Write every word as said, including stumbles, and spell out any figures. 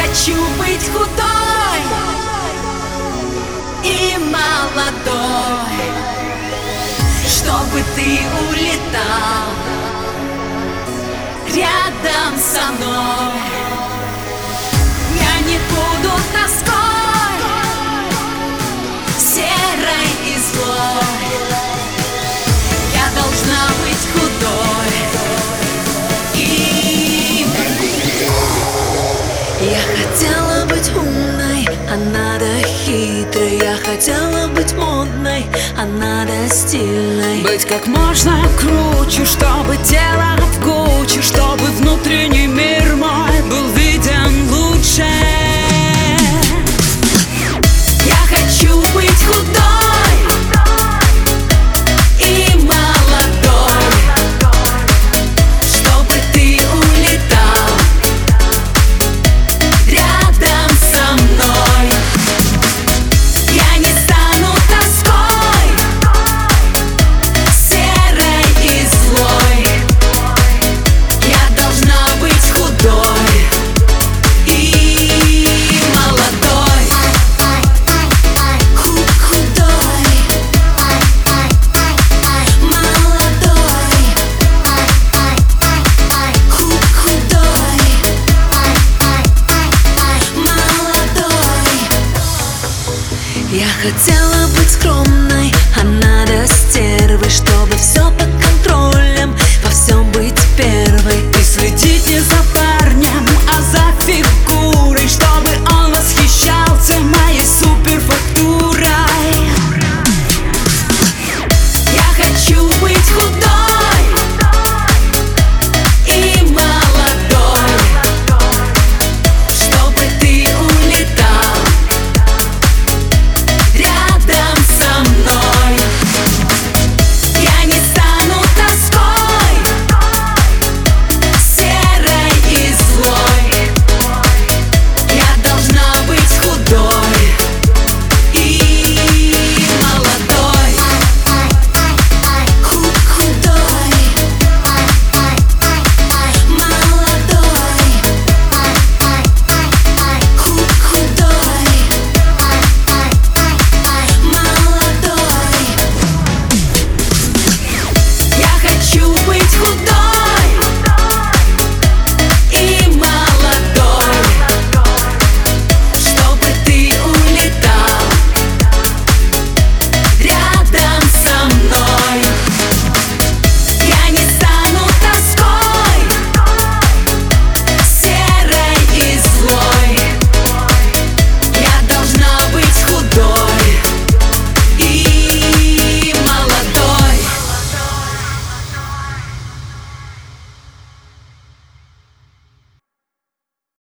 хочу быть худой и молодой, чтобы ты улетал рядом со мной. Я не буду тоской, серой и злой. Я должна быть худой и я хотела быть умной, а надо хитрой. Я хотела быть модной, а надо стильной. Быть как можно круче, чтобы тело в кучу, чтобы внутренний мир мой был виден лучше. Я хочу быть худой и молодой, чтобы ты улетал рядом со мной. Я не стану тоской, серой и злой. Я должна быть худой и молодой. Худой, молодой, худой, молодой. Я хотела быть скромной,